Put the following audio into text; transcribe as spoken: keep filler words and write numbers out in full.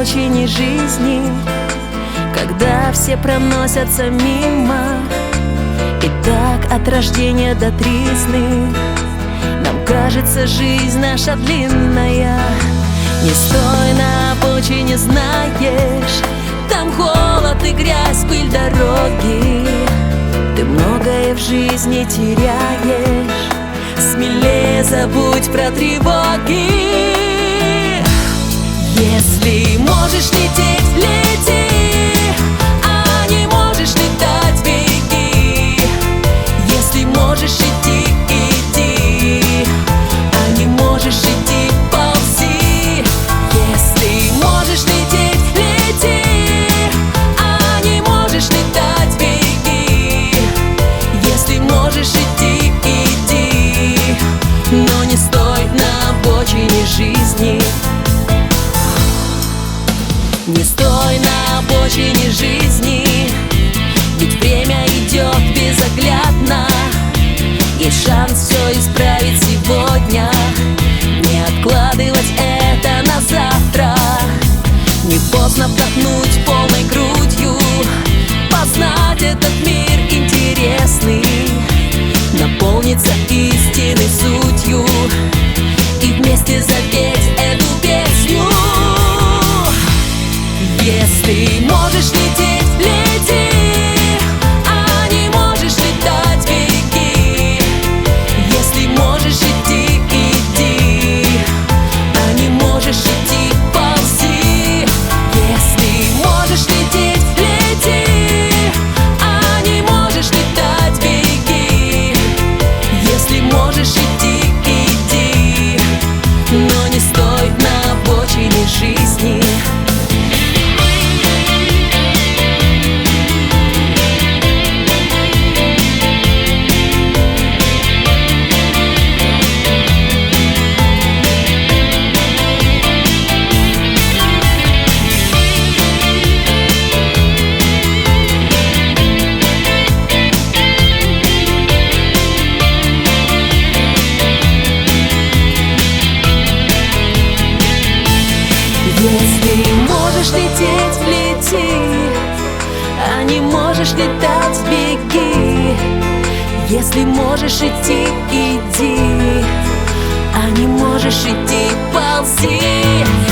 обочине жизни, когда все проносятся мимо. И так от рождения до тризны нам кажется, жизнь наша длинная. Не стой на обочине, знаешь, там холод и грязь, пыль дороги. Ты многое в жизни теряешь, смелее забудь про тревоги. Если можешь лететь, лети, а не можешь летать, беги. Если можешь идти, иди, а не можешь идти, ползи. Если можешь лететь, лети, а не можешь летать, беги. Если можешь идти, иди, но не стой на обочине жизни. Не стой на обочине жизни, ведь время идет безоглядно. Есть шанс все исправить сегодня, не откладывать это на завтра. Не поздно вдохнуть полной грудью, познать этот мир интересный, наполниться истинной сутью и вместе запеть эту песню. Если можешь лететь, лети, а не можешь летать, беги. Если можешь идти, иди, а не можешь идти, ползи. Если можешь лететь, лети, а не можешь летать, беги. Если можешь идти, иди, но не стой на обочине жизни. Если можешь лететь, лети, а не можешь летать, беги. Если можешь идти, иди, а не можешь идти, ползи.